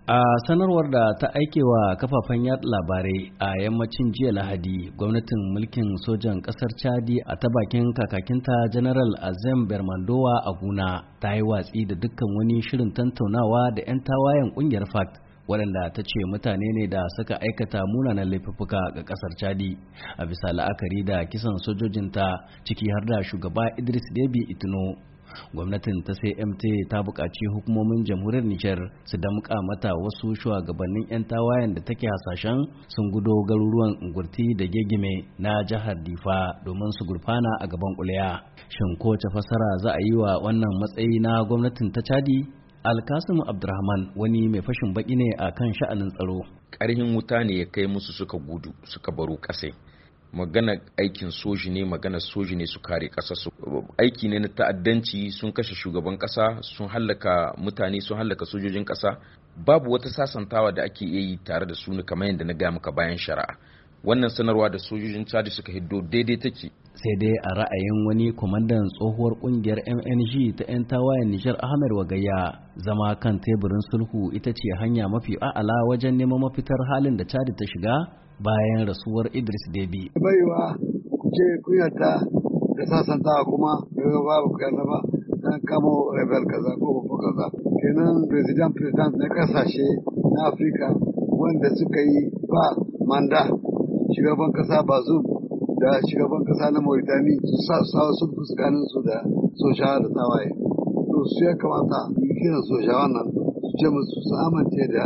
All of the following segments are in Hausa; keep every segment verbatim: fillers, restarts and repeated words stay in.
A sanarwar da ta aike wa kafafen yaɗa labarai a yammacin jiya Lahadi, gwamnatin mulkin sojan ƙasar Chadi a ta bakin kakakinta General Azem Bermandowa Aguna ta yi watsi da dukkan wani shirin tantaunawa da 'yan tawayen ƙungiyar F A C waɗanda ta ce mutane ne da suka aikata munanan laifuffuka ga ƙasar Chadi a bisa la'akari da kisan sojojinta ciki har da shugaba Idris Deby Itno. Gwamnatin ta C M T ta buƙaci hukumomin jamhuriyar Nijar su damƙa mata wasu shugabannin 'yan tawayen da take hasashen sun gudo garuruwan Ngurti da Gegime na jihar Difa domin su gurfana a gaban kuliya. Shin ko wace fasara za a yi wa wannan matsayi na gwamnatin ta Chadi? Alkasim Abdurrahman wani mai fashin baki ne a kan sha'anin tsaro. Ƙarhin wuta ne ya kai musu suka gudu suka baro ƙasai. Magana aikin soji ne, magana soji ne su kare ƙasa su aiki ne na ta'addanci, sun kashe shugaban ƙasa, sun hallaka mutane, sun hallaka sojojin ƙasa. Babu wata sasantawa da ake yi tare da su kamar yadda na gaya maka bayan shari'a. Wannan sanarwa da sojojin Chad suka hiddo daidai take. Sai dai a ra'ayin wani kwamandan tsohuwar kungiyar M N G ta 'yan tawayen Nijar Ahmed Wagayya, zama kan teburin sulhu ita ce hanya mafi a'ala wajen neman mafitar halin da Chad ta shiga bayan rasuwar Idris Deby. Baiwa ce ku yarda da sasantawa kuma daga babu ku yarda ba dan kamo rebel kaza ko ko kaza. Kenan president president na kasashe na Afirka wanda suka yi ba manda shugaban kasa Bazoum da shugaban kasa na Mauritania su sa su fuskanin su da sojawa da tawaye. To su ya kamata yi kiran sojawa nan su ce musu su amince da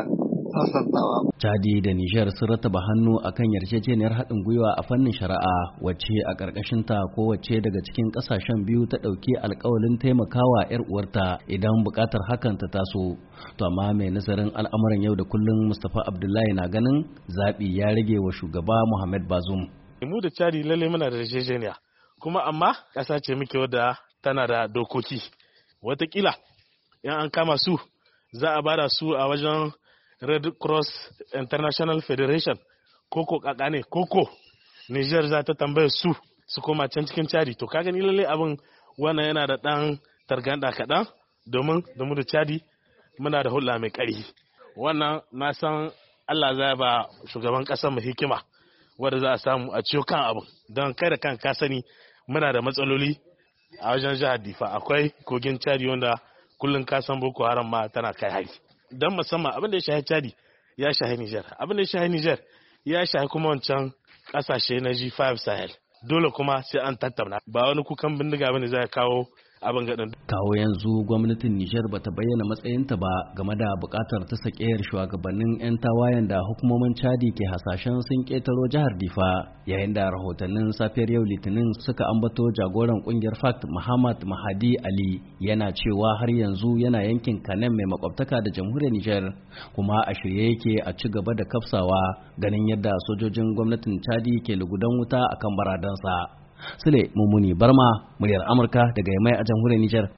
Chadi da Nijar sun rataba hannu akan yarjejeniyar haɗin gwiwa a fannin shari'a wacce a ƙarƙashinta kowace daga cikin ƙasashen biyu ta ɗauki alƙawalin taimakawa 'yar uwarta idan buƙatar hakan ta taso. To amma mai nazarin al'amuran yau da kullum Mustapha Abdullahi na ganin zaɓi ya rage wa shugaba Muhammad Bazoum. Mu da Chadi lalle muna da yarjejeniya kuma amma ƙasa ce muke wadda tana da dokoki. Wataƙila in an kama su za a bada su a wajen Red Cross International Federation koko kaka ne koko Niger za ta tambaye su su koma can cikin Chadi. To ka gani lalle abin wannan yana da dan targanda kaɗan domin da mu da Chadi muna da hulɗa mai ƙarfi. Wannan na san Allah zai ba shugaban ƙasar mu hikima wanda za a samu a ciyo kan abin don kai da kan ka sani muna da matsaloli a wajen jihar Difa. Akwai kogin Chadi wanda kullum ka san Boko Haram ma tana kai hari. Don musamman abin da ya shahi Chadi ya shahi Niger, abin da ya shahi Niger ya shahi kuma wancan kasashe na G five Sahel. Dole kuma sai an tattauna, ba wani kukan bindiga bane zai kawo abin gaɗin. Kawo yanzu gwamnatin Nijar bata bayyana matsayinta ba game da buƙatar ta sakeyar shugabannin 'yan tawayen da hukumomin Chadi ke hasashen sun ƙetaro jihar Difa, yayin da rahotannin safiyar yau Litinin suka ambato jagoran ƙungiyar F A C Muhammad Mahadi Ali yana cewa har yanzu yana yankin Kanem mai makwabtaka da jamhuriyar Nijar, kuma a shirye yake a ci gaba da kafsawa ganin yadda sojojin gwamnatin Chadi ke lugudan wuta akan baradansa. Sule Mummuni Barma, muryar Amurka daga Yamai a jamhuriyar Nijar.